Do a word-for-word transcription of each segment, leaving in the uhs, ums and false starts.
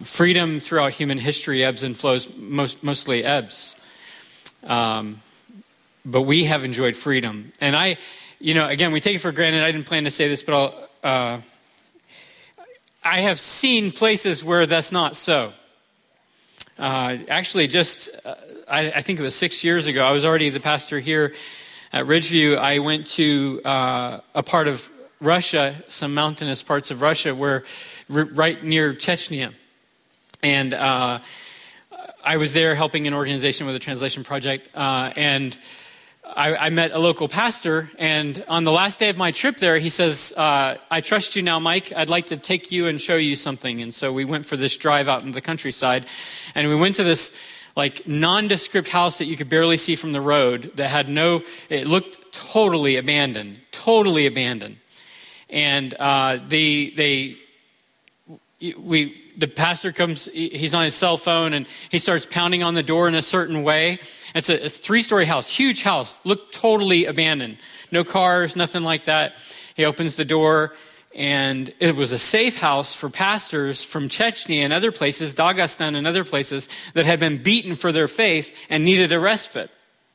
freedom throughout human history ebbs and flows, most, mostly ebbs. Um, but we have enjoyed freedom. And I, you know, again, we take it for granted. I didn't plan to say this, but I'll, uh, I have seen places where that's not so. Uh, actually, just, uh, I, I think it was six years ago, I was already the pastor here at Ridgeview. I went to uh, a part of Russia, some mountainous parts of Russia, where r- right near Chechnya. And uh, I was there helping an organization with a translation project. Uh, and I, I met a local pastor. And on the last day of my trip there, he says, uh, I trust you now, Mike. I'd like to take you and show you something. And so we went for this drive out in the countryside. And we went to this like nondescript house that you could barely see from the road that had no, it looked totally abandoned, totally abandoned. And uh, they, they, we, the pastor comes, he's on his cell phone and he starts pounding on the door in a certain way. It's a, it's a three-story house, huge house, looked totally abandoned. No cars, nothing like that. He opens the door and it was a safe house for pastors from Chechnya and other places, Dagestan and other places that had been beaten for their faith and needed a respite.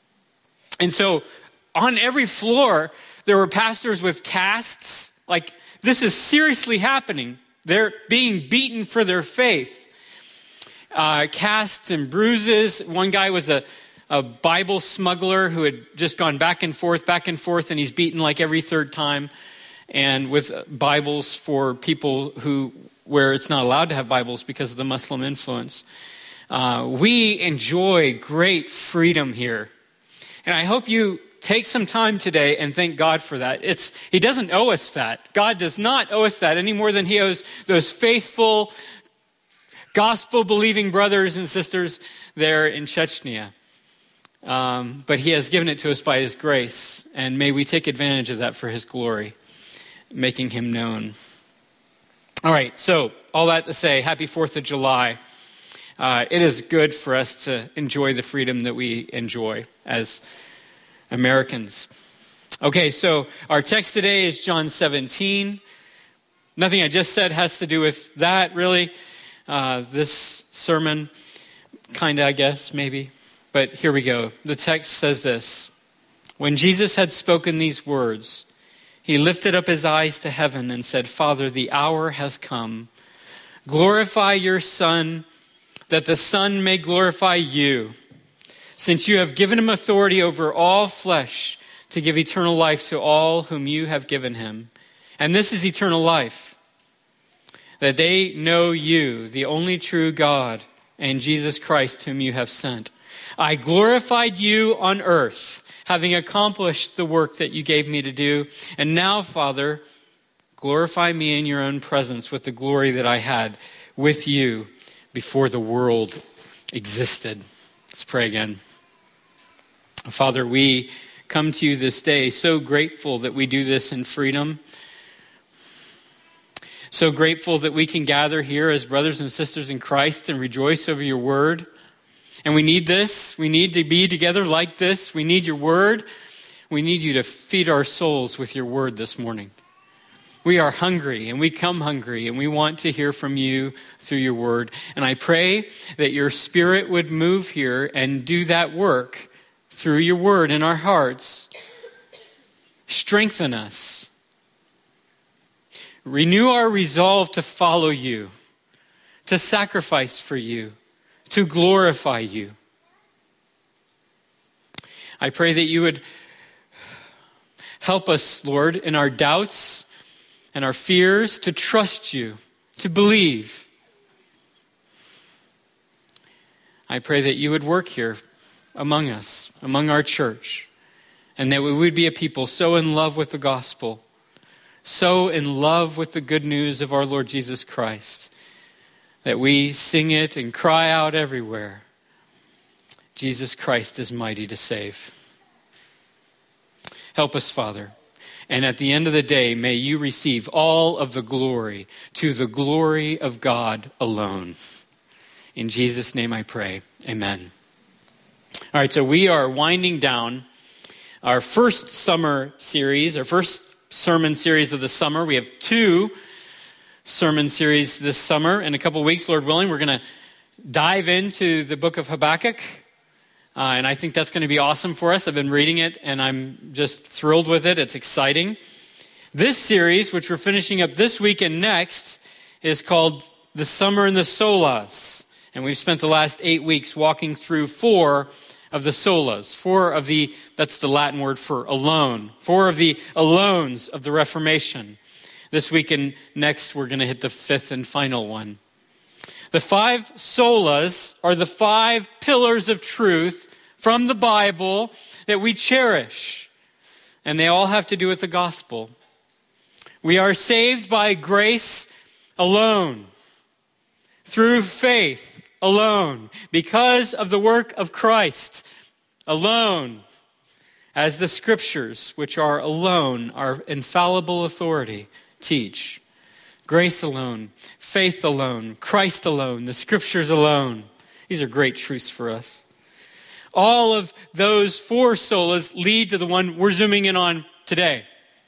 And so on every floor, there were pastors with casts. Like, this is seriously happening. They're being beaten for their faith. Uh, casts and bruises. One guy was a, a Bible smuggler who had just gone back and forth, back and forth, and he's beaten like every third time. And with Bibles for people who, where it's not allowed to have Bibles because of the Muslim influence. Uh, we enjoy great freedom here. And I hope you take some time today and thank God for that. It's He doesn't owe us that. God does not owe us that any more than he owes those faithful, gospel-believing brothers and sisters there in Chechnya. Um, but he has given it to us by his grace. And may we take advantage of that for his glory, making him known. All right, so all that to say, happy fourth of July. Uh, it is good for us to enjoy the freedom that we enjoy as Americans. Okay, so our text today is John seventeen. Nothing I just said has to do with that, really. Uh, this sermon, kind of, I guess, maybe. But here we go. The text says this. When Jesus had spoken these words, he lifted up his eyes to heaven and said, Father, the hour has come. Glorify your Son, that the Son may glorify you, since you have given him authority over all flesh to give eternal life to all whom you have given him. And this is eternal life, that they know you, the only true God, and Jesus Christ whom you have sent. I glorified you on earth, having accomplished the work that you gave me to do. And now, Father, glorify me in your own presence with the glory that I had with you before the world existed. Let's pray again. Father, we come to you this day so grateful that we do this in freedom. So grateful that we can gather here as brothers and sisters in Christ and rejoice over your word. And we need this. We need to be together like this. We need your word. We need you to feed our souls with your word this morning. We are hungry and we come hungry and we want to hear from you through your word. And I pray that your spirit would move here and do that work through your word in our hearts. Strengthen us. Renew our resolve to follow you, to sacrifice for you, to glorify you. I pray that you would help us, Lord, in our doubts and our fears to trust you, to believe. I pray that you would work here among us, among our church, and that we would be a people so in love with the gospel, so in love with the good news of our Lord Jesus Christ, that we sing it and cry out everywhere, Jesus Christ is mighty to save. Help us, Father. And at the end of the day, may you receive all of the glory to the glory of God alone. In Jesus' name I pray, amen. All right, so we are winding down our first summer series, our first sermon series of the summer. We have two sermon series this summer. In a couple weeks, Lord willing, we're going to dive into the book of Habakkuk. Uh, and I think that's going to be awesome for us. I've been reading it, and I'm just thrilled with it. It's exciting. This series, which we're finishing up this week and next, is called The Summer in the Solas. And we've spent the last eight weeks walking through four of the solas, four of the, that's the Latin word for alone, four of the alones of the Reformation. This week and next, we're going to hit the fifth and final one. The five solas are the five pillars of truth from the Bible that we cherish. And they all have to do with the gospel. We are saved by grace alone, through faith alone, because of the work of Christ alone, as the scriptures, which are alone, our infallible authority, teach. Grace alone, faith alone, Christ alone, the scriptures alone. These are great truths for us. All of those four solas lead to the one we're zooming in on today.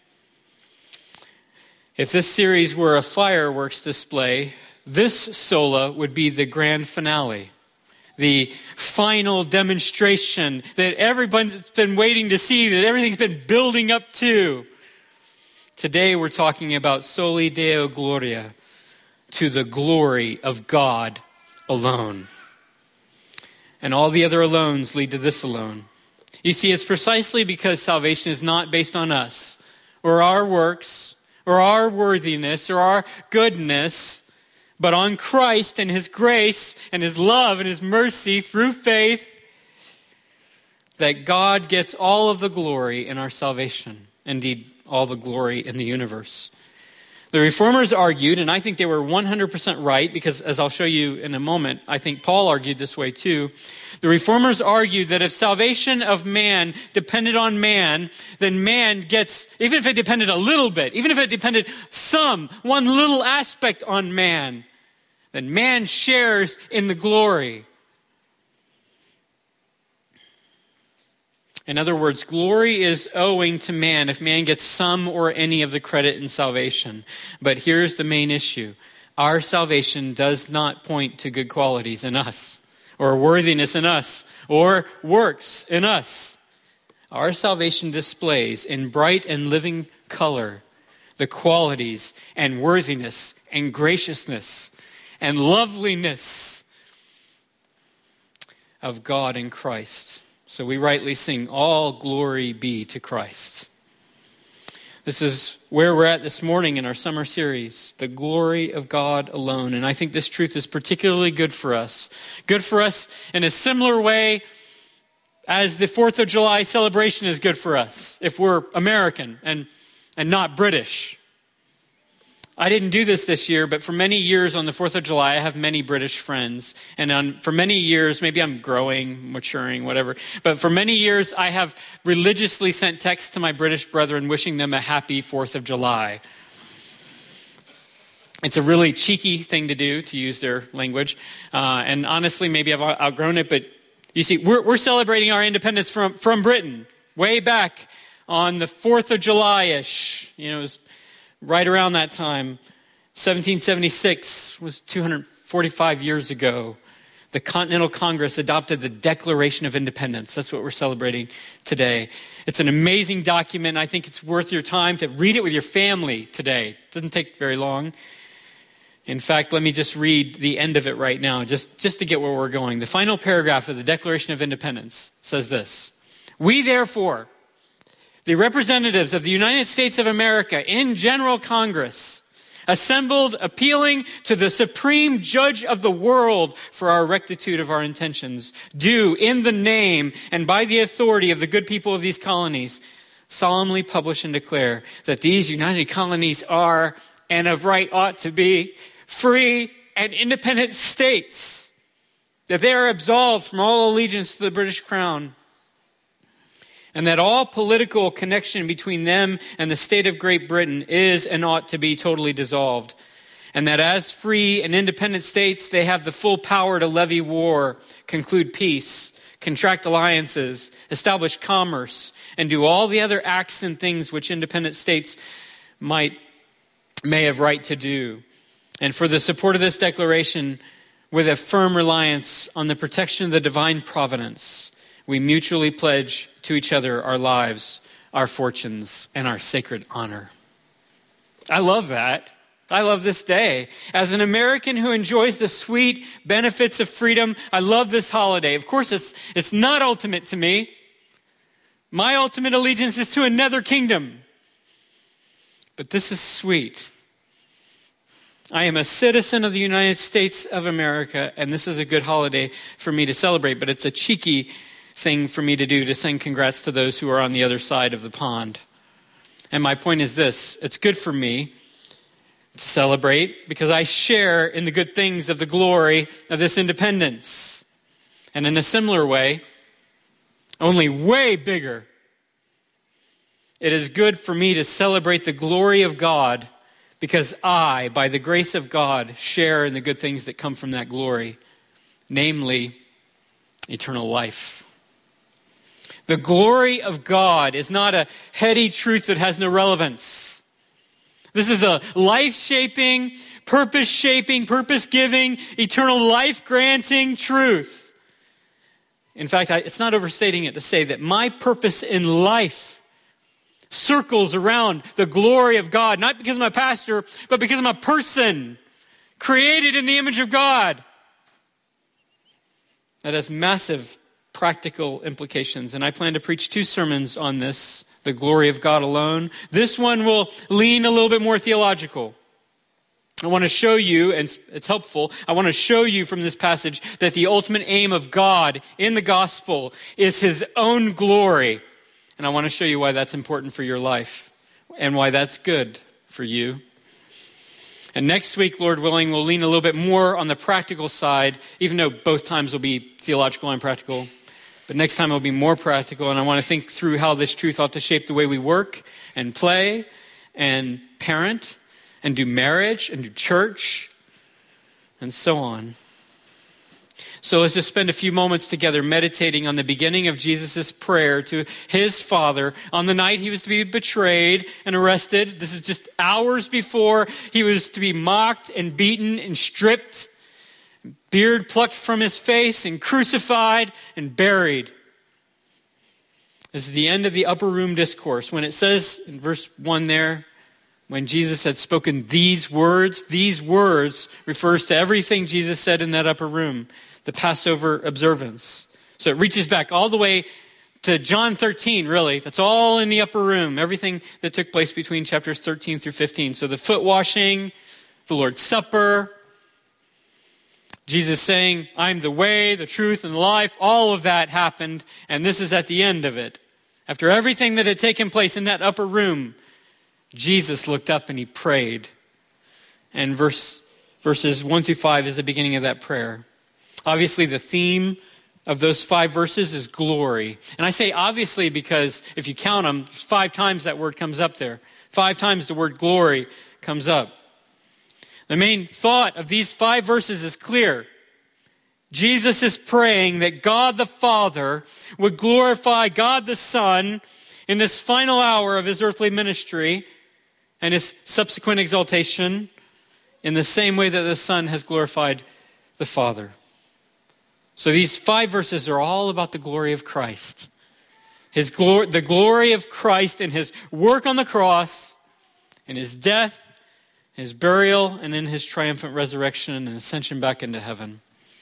If this series were a fireworks display, this sola would be the grand finale, the final demonstration that everyone's been waiting to see, that everything's been building up to. Today we're talking about Soli Deo Gloria, to the glory of God alone. And all the other alones lead to this alone. You see, it's precisely because salvation is not based on us, or our works, or our worthiness, or our goodness, but on Christ and His grace and His love and His mercy through faith, that God gets all of the glory in our salvation. Indeed, all the glory in the universe. The Reformers argued, and I think they were one hundred percent right, because as I'll show you in a moment, I think Paul argued this way too. The Reformers argued that if salvation of man depended on man, then man gets, even if it depended a little bit, even if it depended some, one little aspect on man, then man shares in the glory. In other words, glory is owing to man if man gets some or any of the credit in salvation. But here's the main issue. Our salvation does not point to good qualities in us, or worthiness in us, or works in us. Our salvation displays in bright and living color the qualities and worthiness and graciousness and loveliness of God in Christ. So we rightly sing, all glory be to Christ. This is where we're at this morning in our summer series, the glory of God alone. And I think this truth is particularly good for us. Good for us in a similar way as the fourth of July celebration is good for us, if we're American and, and not British. I didn't do this this year, but for many years on the fourth of July, I have many British friends. And on, for many years, maybe I'm growing, maturing, whatever. But for many years, I have religiously sent texts to my British brethren wishing them a happy fourth of July. It's a really cheeky thing to do, to use their language. Uh, and honestly, maybe I've outgrown it. But you see, we're, we're celebrating our independence from, from Britain way back on the fourth of July-ish. You know, it was right around that time. seventeen seventy-six was two hundred forty-five years ago. The Continental Congress adopted the Declaration of Independence. That's what we're celebrating today. It's an amazing document. I think it's worth your time to read it with your family today. It doesn't take very long. In fact, let me just read the end of it right now, just, just to get where we're going. The final paragraph of the Declaration of Independence says this: "We therefore, the representatives of the United States of America in General Congress, assembled appealing to the supreme judge of the world for our rectitude of our intentions, do in the name and by the authority of the good people of these colonies, solemnly publish and declare that these united colonies are, and of right ought to be, free and independent states, that they are absolved from all allegiance to the British Crown, and that all political connection between them and the state of Great Britain is and ought to be totally dissolved. And that as free and independent states, they have the full power to levy war, conclude peace, contract alliances, establish commerce, and do all the other acts and things which independent states might may have right to do. And for the support of this declaration, with a firm reliance on the protection of the divine providence, we mutually pledge to each other our lives, our fortunes, and our sacred honor. I love that. I love this day. As an American who enjoys the sweet benefits of freedom, I love this holiday. Of course, it's, it's not ultimate to me. My ultimate allegiance is to another kingdom. But this is sweet. I am a citizen of the United States of America, and this is a good holiday for me to celebrate, but it's a cheeky thing for me to do to sing congrats to those who are on the other side of the pond. And my point is this: it's good for me to celebrate because I share in the good things of the glory of this independence. And in a similar way, only way bigger, it is good for me to celebrate the glory of God because I, by the grace of God, share in the good things that come from that glory, namely eternal life. The glory of God is not a heady truth that has no relevance. This is a life-shaping, purpose-shaping, purpose-giving, eternal life-granting truth. In fact, I, it's not overstating it to say that my purpose in life circles around the glory of God, not because I'm a pastor, but because I'm a person created in the image of God. That has massive practical implications, and I plan to preach two sermons on this, the glory of God alone. This one will lean a little bit more theological. I want to show you, and it's helpful, I want to show you from this passage that the ultimate aim of God in the gospel is his own glory. And I want to show you why that's important for your life and why that's good for you. And next week, Lord willing, we'll lean a little bit more on the practical side, even though both times will be theological and practical. But next time it'll be more practical, and I want to think through how this truth ought to shape the way we work and play and parent and do marriage and do church and so on. So let's just spend a few moments together meditating on the beginning of Jesus' prayer to his Father on the night he was to be betrayed and arrested. This is just hours before he was to be mocked and beaten and stripped, beard plucked from his face and crucified and buried. This is the end of the upper room discourse. When it says in verse one there, when Jesus had spoken these words, these words refers to everything Jesus said in that upper room, the Passover observance. So it reaches back all the way to John thirteen, really. That's all in the upper room, everything that took place between chapters thirteen through fifteen. So the foot washing, the Lord's Supper, Jesus saying, I'm the way, the truth, and the life, all of that happened, and this is at the end of it. After everything that had taken place in that upper room, Jesus looked up and he prayed. And verse, verses one through five is the beginning of that prayer. Obviously, the theme of those five verses is glory. And I say obviously because if you count them, five times that word comes up there. Five times the word glory comes up. The main thought of these five verses is clear. Jesus is praying that God the Father would glorify God the Son in this final hour of his earthly ministry and his subsequent exaltation in the same way that the Son has glorified the Father. So these five verses are all about the glory of Christ. His glory, the glory of Christ in his work on the cross, in his death, his burial, and in his triumphant resurrection and ascension back into heaven.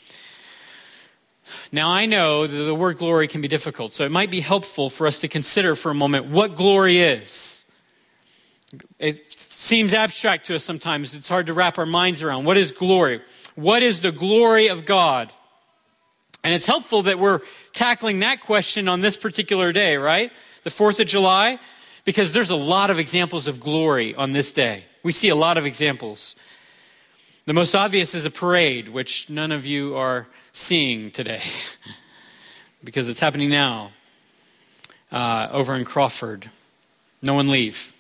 Now I know that the word glory can be difficult, so it might be helpful for us to consider for a moment what glory is. It seems abstract to us sometimes. It's hard to wrap our minds around. What is glory? What is the glory of God? And it's helpful that we're tackling that question on this particular day, right? The fourth of July, because there's a lot of examples of glory on this day. We see a lot of examples. The most obvious is a parade, which none of you are seeing today because it's happening now uh, over in Crawford. No one leave.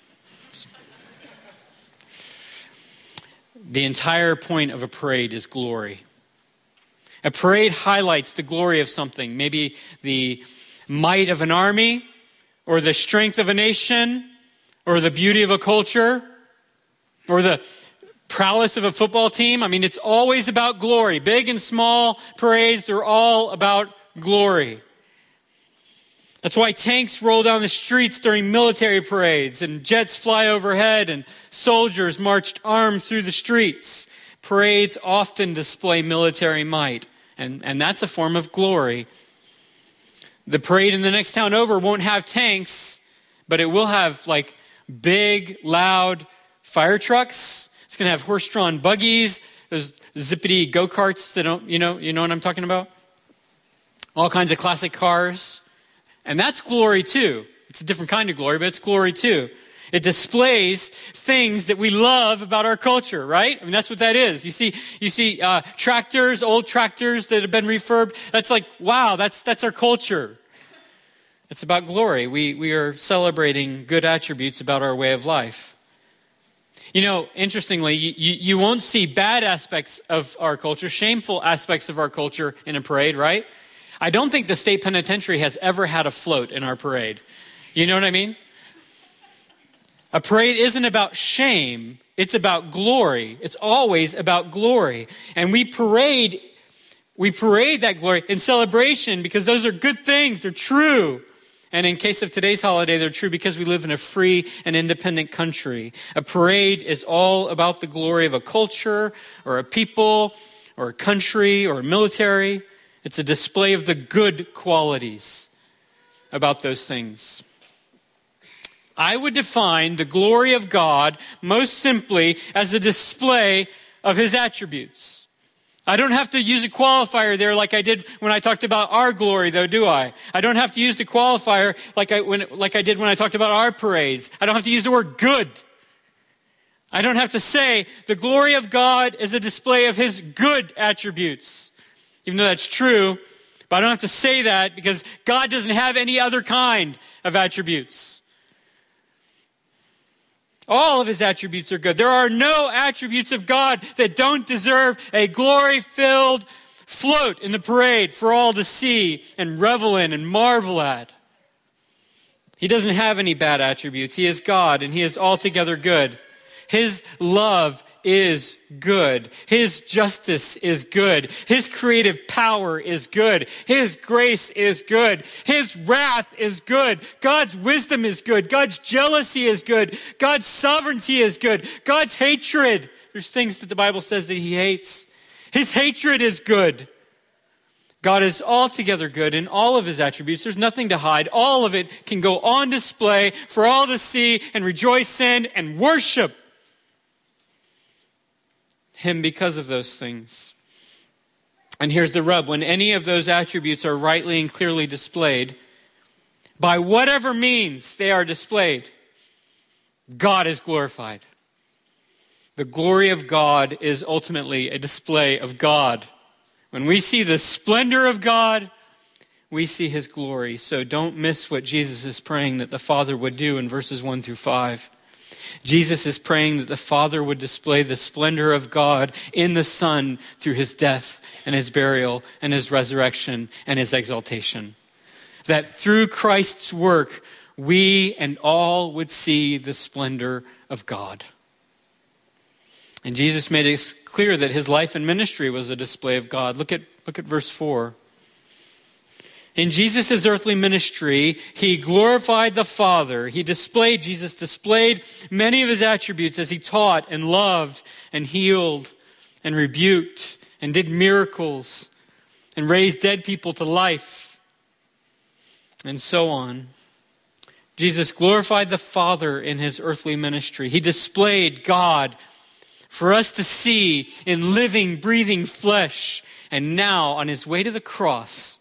The entire point of a parade is glory. A parade highlights the glory of something, maybe the might of an army, or the strength of a nation, or the beauty of a culture, or the prowess of a football team. I mean, it's always about glory. Big and small parades, they're all about glory. That's why tanks roll down the streets during military parades and jets fly overhead and soldiers marched armed through the streets. Parades often display military might, and, and that's a form of glory. The parade in the next town over won't have tanks, but it will have like big, loud fire trucks. It's going to have horse-drawn buggies, those zippity go-karts that don't, you know, you know what I'm talking about? All kinds of classic cars. And that's glory too. It's a different kind of glory, but it's glory too. It displays things that we love about our culture, right? I mean, that's what that is. You see, you see uh, tractors, old tractors that have been refurbed. That's like, wow, that's that's our culture. It's about glory. We we are celebrating good attributes about our way of life. You know, interestingly, you, you, you won't see bad aspects of our culture, shameful aspects of our culture in a parade, right? I don't think the state penitentiary has ever had a float in our parade. You know what I mean? A parade isn't about shame. It's about glory. It's always about glory. And we parade, we parade that glory in celebration because those are good things. They're true. And in case of today's holiday, they're true because we live in a free and independent country. A parade is all about the glory of a culture or a people or a country or a military. It's a display of the good qualities about those things. I would define the glory of God most simply as a display of his attributes. I don't have to use a qualifier there like I did when I talked about our glory, though, do I? I don't have to use the qualifier like I, when, like I did when I talked about our parades. I don't have to use the word good. I don't have to say the glory of God is a display of his good attributes. Even though that's true, but I don't have to say that because God doesn't have any other kind of attributes. All of his attributes are good. There are no attributes of God that don't deserve a glory-filled float in the parade for all to see and revel in and marvel at. He doesn't have any bad attributes. He is God and he is altogether good. His love is good. His justice is good. His creative power is good. His grace is good. His wrath is good. God's wisdom is good. God's jealousy is good. God's sovereignty is good. God's hatred, there's things that the Bible says that he hates. His hatred is good. God is altogether good in all of his attributes. There's nothing to hide. All of it can go on display for all to see and rejoice in and worship him because of those things. And here's the rub. When any of those attributes are rightly and clearly displayed, by whatever means they are displayed, God is glorified. The glory of God is ultimately a display of God. When we see the splendor of God, we see his glory. So don't miss what Jesus is praying that the Father would do in verses one through five. Jesus is praying that the Father would display the splendor of God in the Son through his death and his burial and his resurrection and his exaltation. That through Christ's work, we and all would see the splendor of God. And Jesus made it clear that his life and ministry was a display of God. Look at, look at verse four. In Jesus' earthly ministry, he glorified the Father. He displayed, Jesus displayed many of his attributes as he taught and loved and healed and rebuked and did miracles and raised dead people to life and so on. Jesus glorified the Father in his earthly ministry. He displayed God for us to see in living, breathing flesh. And now, on his way to the cross,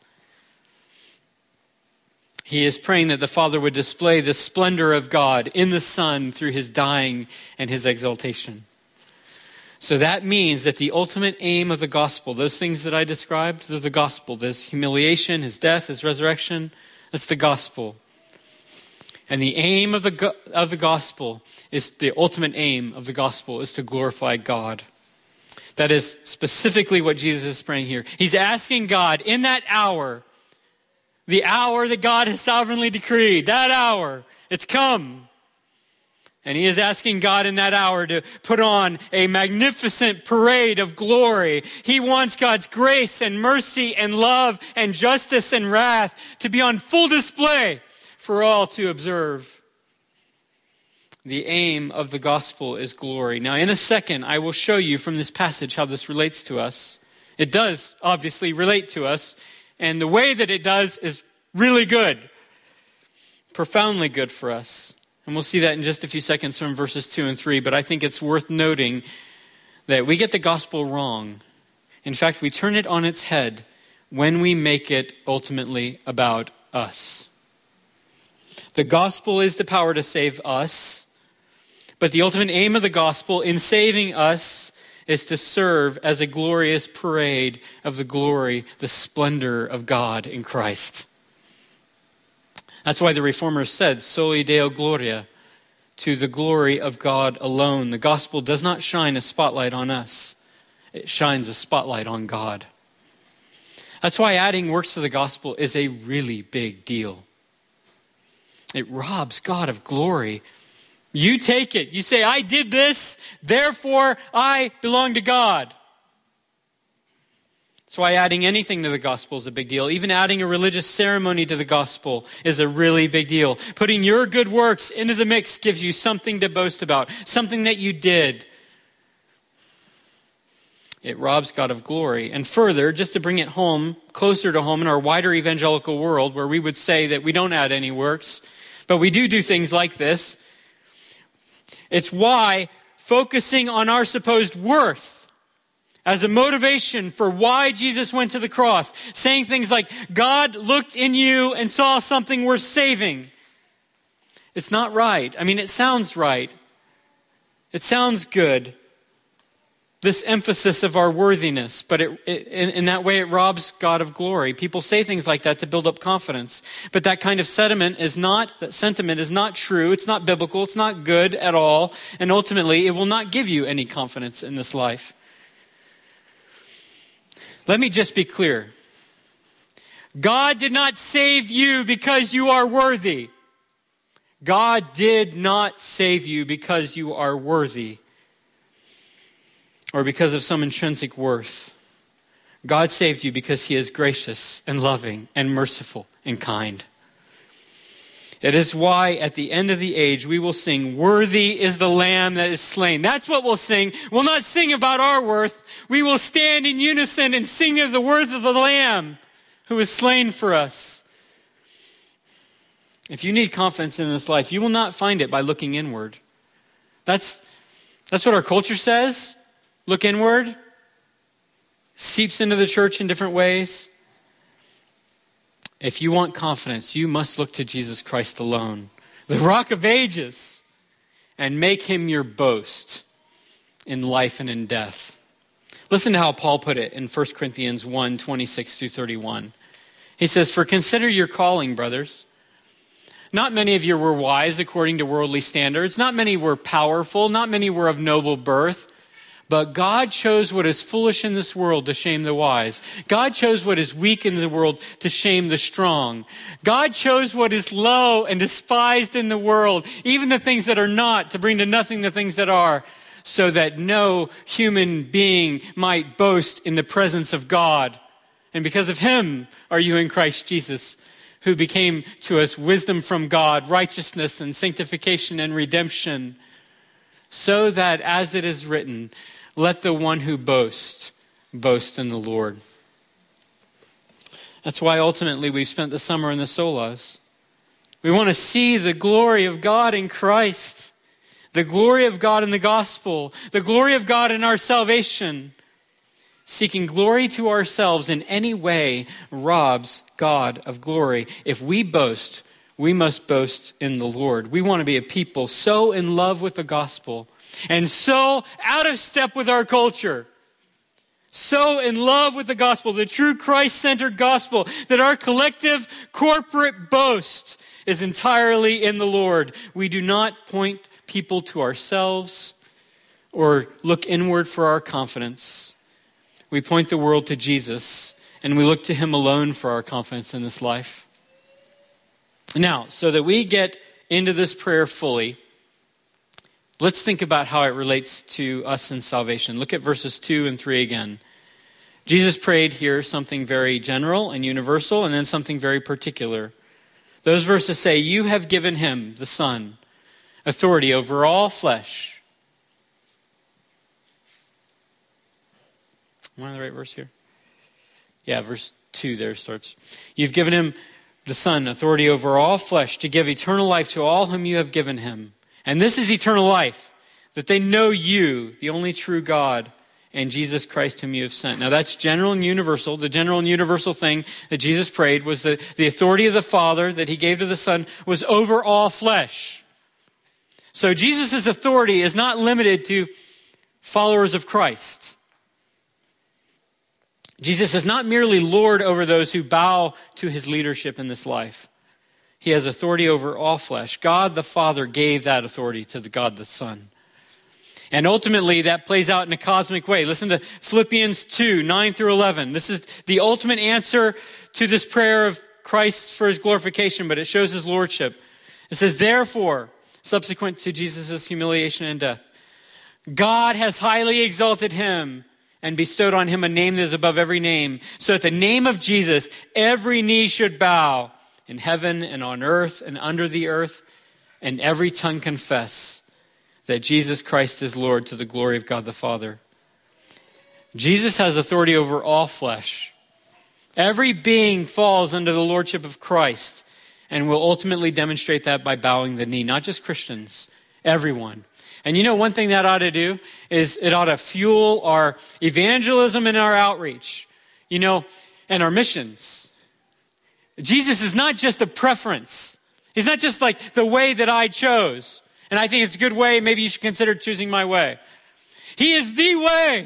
he is praying that the Father would display the splendor of God in the Son through his dying and his exaltation. So that means that the ultimate aim of the gospel, those things that I described, they're the gospel. There's humiliation, his death, his resurrection. That's the gospel. And the aim of the of the gospel is, the ultimate aim of the gospel is to glorify God. That is specifically what Jesus is praying here. He's asking God in that hour, the hour that God has sovereignly decreed, that hour, it's come. And he is asking God in that hour to put on a magnificent parade of glory. He wants God's grace and mercy and love and justice and wrath to be on full display for all to observe. The aim of the gospel is glory. Now, in a second, I will show you from this passage how this relates to us. It does obviously relate to us, and the way that it does is really good, profoundly good for us. And we'll see that in just a few seconds from verses two and three. But I think it's worth noting that we get the gospel wrong. In fact, we turn it on its head when we make it ultimately about us. The gospel is the power to save us. But the ultimate aim of the gospel in saving us is to serve as a glorious parade of the glory, the splendor of God in Christ. That's why the Reformers said, Soli Deo Gloria, to the glory of God alone. The gospel does not shine a spotlight on us. It shines a spotlight on God. That's why adding works to the gospel is a really big deal. It robs God of glory. You take it. You say, I did this, therefore I belong to God. That's why adding anything to the gospel is a big deal. Even adding a religious ceremony to the gospel is a really big deal. Putting your good works into the mix gives you something to boast about, something that you did. It robs God of glory. And further, just to bring it home, closer to home in our wider evangelical world, where we would say that we don't add any works, but we do do things like this. It's why focusing on our supposed worth as a motivation for why Jesus went to the cross, saying things like, God looked in you and saw something worth saving. It's not right. I mean, it sounds right. It sounds good. This emphasis of our worthiness, but it, it, in, in that way it robs God of glory. People say things like that to build up confidence, but that kind of sentiment is not, that sentiment is not true. It's not biblical. It's not good at all. And ultimately, it will not give you any confidence in this life. Let me just be clear. God did not save you because you are worthy. God did not save you because you are worthy or because of some intrinsic worth. God saved you because he is gracious and loving and merciful and kind. It is why at the end of the age we will sing, worthy is the Lamb that is slain. That's what we'll sing. We'll not sing about our worth. We will stand in unison and sing of the worth of the Lamb who was slain for us. If you need confidence in this life, you will not find it by looking inward. That's, that's what our culture says. Look inward. Seeps into the church in different ways. If you want confidence, you must look to Jesus Christ alone, the Rock of Ages, and make him your boast in life and in death. Listen to how Paul put it in First Corinthians one, twenty-six through thirty-one. He says, for consider your calling, brothers. Not many of you were wise according to worldly standards. Not many were powerful. Not many were of noble birth. But God chose what is foolish in this world to shame the wise. God chose what is weak in the world to shame the strong. God chose what is low and despised in the world, even the things that are not, to bring to nothing the things that are, so that no human being might boast in the presence of God. And because of him are you in Christ Jesus, who became to us wisdom from God, righteousness and sanctification and redemption, so that as it is written, let the one who boasts, boast in the Lord. That's why ultimately we've spent the summer in the solas. We want to see the glory of God in Christ, the glory of God in the gospel, the glory of God in our salvation. Seeking glory to ourselves in any way robs God of glory. If we boast, we must boast in the Lord. We want to be a people so in love with the gospel and so out of step with our culture, so in love with the gospel, the true Christ-centered gospel, that our collective corporate boast is entirely in the Lord. We do not point people to ourselves or look inward for our confidence. We point the world to Jesus, and we look to him alone for our confidence in this life. Now, so that we get into this prayer fully, Let's think about how it relates to us in salvation. Look at verses two and three again. Jesus prayed here something very general and universal, and then something very particular. Those verses say, you have given him, the Son, authority over all flesh. Am I on the right verse here? Yeah, verse two there starts. You've given him, the Son, authority over all flesh to give eternal life to all whom you have given him. And this is eternal life, that they know you, the only true God, and Jesus Christ whom you have sent. Now that's general and universal. The general and universal thing that Jesus prayed was that the authority of the Father that he gave to the Son was over all flesh. So Jesus' authority is not limited to followers of Christ. Jesus is not merely Lord over those who bow to his leadership in this life. He has authority over all flesh. God the Father gave that authority to the God the Son. And ultimately, that plays out in a cosmic way. Listen to Philippians two, nine through eleven. This is the ultimate answer to this prayer of Christ for his glorification, but it shows his lordship. It says, therefore, subsequent to Jesus' humiliation and death, God has highly exalted him and bestowed on him a name that is above every name, so at the name of Jesus, every knee should bow in heaven and on earth and under the earth, and every tongue confess that Jesus Christ is Lord to the glory of God the Father. Jesus has authority over all flesh. Every being falls under the lordship of Christ and will ultimately demonstrate that by bowing the knee. Not just Christians, everyone. And you know, one thing that ought to do is it ought to fuel our evangelism and our outreach, you know, and our missions. Jesus is not just a preference. He's not just like the way that I chose. And I think it's a good way. Maybe you should consider choosing my way. He is the way.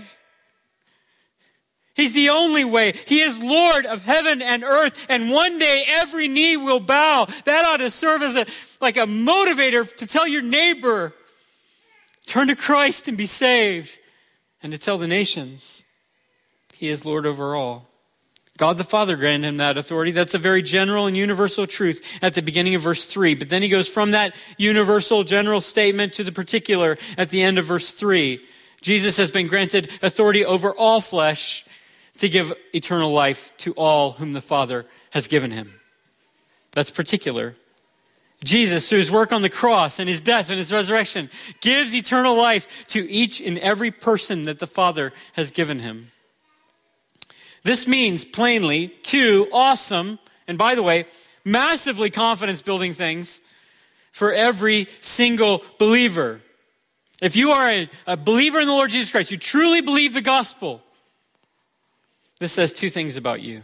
He's the only way. He is Lord of heaven and earth. And one day every knee will bow. That ought to serve as a, like a motivator to tell your neighbor, turn to Christ and be saved. And to tell the nations, he is Lord over all. God the Father granted him that authority. That's a very general and universal truth at the beginning of verse three. But then he goes from that universal general statement to the particular at the end of verse three. Jesus has been granted authority over all flesh to give eternal life to all whom the Father has given him. That's particular. Jesus, through his work on the cross and his death and his resurrection, gives eternal life to each and every person that the Father has given him. This means plainly two awesome, and by the way, massively confidence-building things for every single believer. If you are a, a believer in the Lord Jesus Christ, you truly believe the gospel, this says two things about you.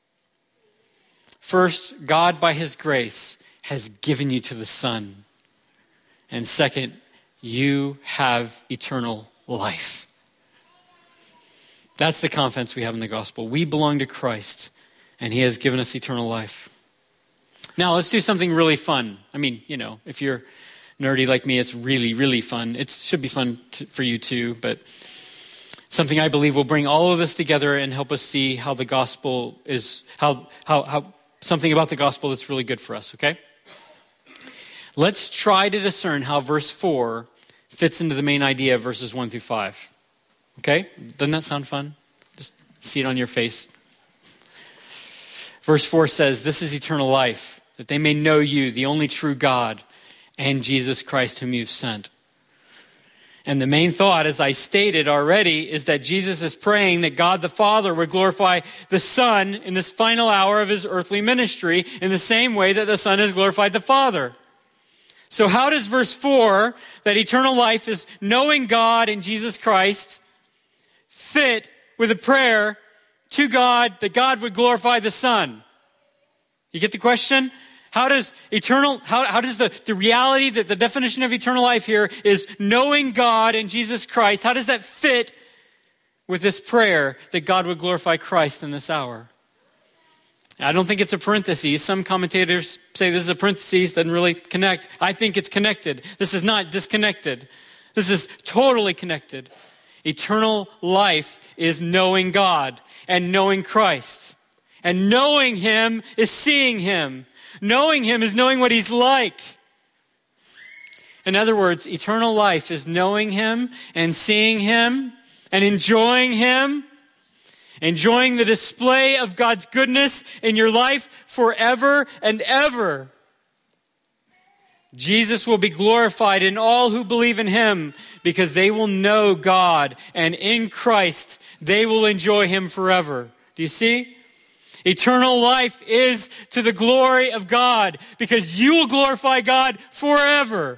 First, God by his grace has given you to the Son. And second, you have eternal life. That's the confidence we have in the gospel. We belong to Christ, and he has given us eternal life. Now, let's do something really fun. I mean, you know, if you're nerdy like me, it's really, really fun. It should be fun to, for you too, but something I believe will bring all of this together and help us see how the gospel is, how, how, how something about the gospel that's really good for us, okay? Let's try to discern how verse four fits into the main idea of verses one through five. Okay? Doesn't that sound fun? Just see it on your face. Verse four says, this is eternal life, that they may know you, the only true God, and Jesus Christ whom you've sent. And the main thought, as I stated already, is that Jesus is praying that God the Father would glorify the Son in this final hour of his earthly ministry in the same way that the Son has glorified the Father. So how does verse four, that eternal life is knowing God and Jesus Christ, fit with a prayer to God that God would glorify the Son? You get the question? How does eternal, how, how does the, the reality that the definition of eternal life here is knowing God and Jesus Christ, how does that fit with this prayer that God would glorify Christ in this hour? I don't think it's a parenthesis. Some commentators say this is a parenthesis, doesn't really connect. I think it's connected. This is not disconnected. This is totally connected. Eternal life is knowing God and knowing Christ. And knowing him is seeing him. Knowing him is knowing what he's like. In other words, eternal life is knowing him and seeing him and enjoying him, enjoying the display of God's goodness in your life forever and ever. Jesus will be glorified in all who believe in him because they will know God, and in Christ they will enjoy him forever. Do you see? Eternal life is to the glory of God because you will glorify God forever.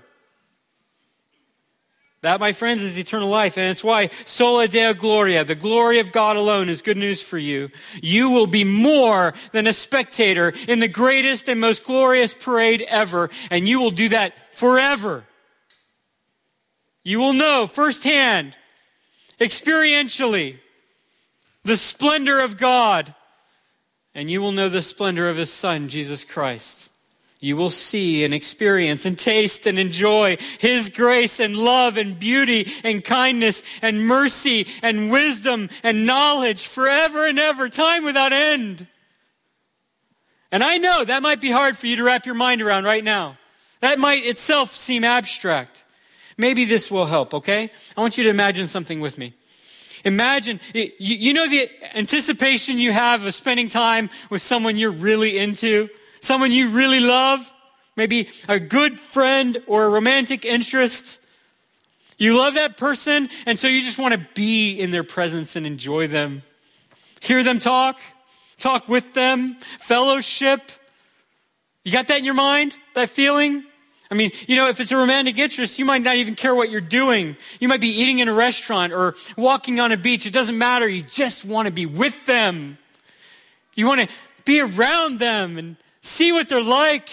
That, my friends, is eternal life, and it's why Sola Deo Gloria, the glory of God alone, is good news for you. You will be more than a spectator in the greatest and most glorious parade ever, and you will do that forever. You will know firsthand, experientially, the splendor of God, and you will know the splendor of his Son, Jesus Christ. You will see and experience and taste and enjoy his grace and love and beauty and kindness and mercy and wisdom and knowledge forever and ever, time without end. And I know that might be hard for you to wrap your mind around right now. That might itself seem abstract. Maybe this will help, okay? I want you to imagine something with me. Imagine, you, you know the anticipation you have of spending time with someone you're really into? Someone you really love, maybe a good friend or a romantic interest. You love that person, and so you just want to be in their presence and enjoy them. Hear them talk, talk with them, fellowship. You got that in your mind, that feeling? I mean, you know, if it's a romantic interest, you might not even care what you're doing. You might be eating in a restaurant or walking on a beach. It doesn't matter. You just want to be with them. You want to be around them and see what they're like.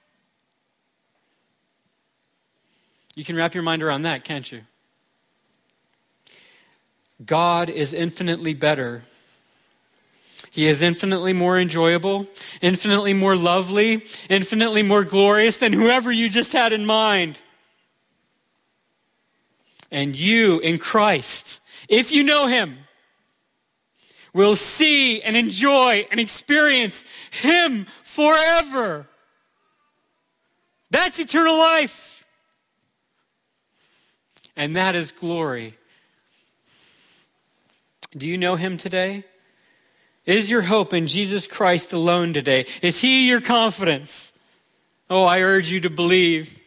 You can wrap your mind around that, can't you? God is infinitely better. He is infinitely more enjoyable, infinitely more lovely, infinitely more glorious than whoever you just had in mind. And you in Christ, if you know him, will see and enjoy and experience him forever. That's eternal life. And that is glory. Do you know him today? Is your hope in Jesus Christ alone today? Is he your confidence? Oh, I urge you to believe.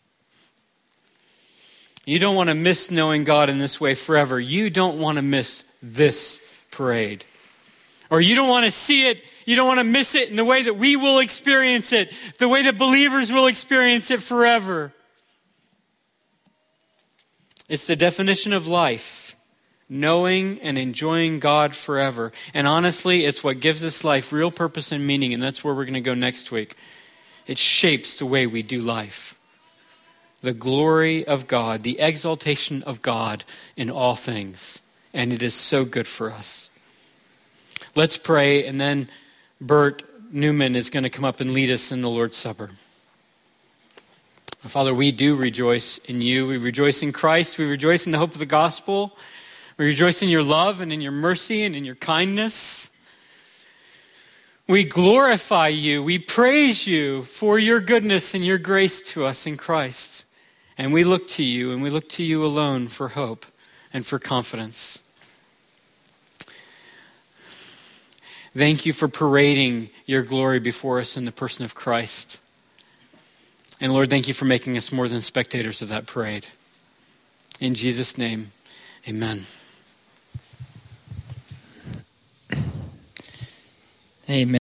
You don't want to miss knowing God in this way forever. You don't want to miss this parade. Or you don't want to see it, you don't want to miss it in the way that we will experience it, the way that believers will experience it forever. It's the definition of life, knowing and enjoying God forever. And honestly, it's what gives this life real purpose and meaning, and that's where we're going to go next week. It shapes the way we do life. The glory of God, the exaltation of God in all things. And it is so good for us. Let's pray, and then Bert Newman is going to come up and lead us in the Lord's Supper. Father, we do rejoice in you. We rejoice in Christ. We rejoice in the hope of the gospel. We rejoice in your love and in your mercy and in your kindness. We glorify you. We praise you for your goodness and your grace to us in Christ. And we look to you, and we look to you alone for hope and for confidence. Thank you for parading your glory before us in the person of Christ. And Lord, thank you for making us more than spectators of that parade. In Jesus' name, amen. Amen.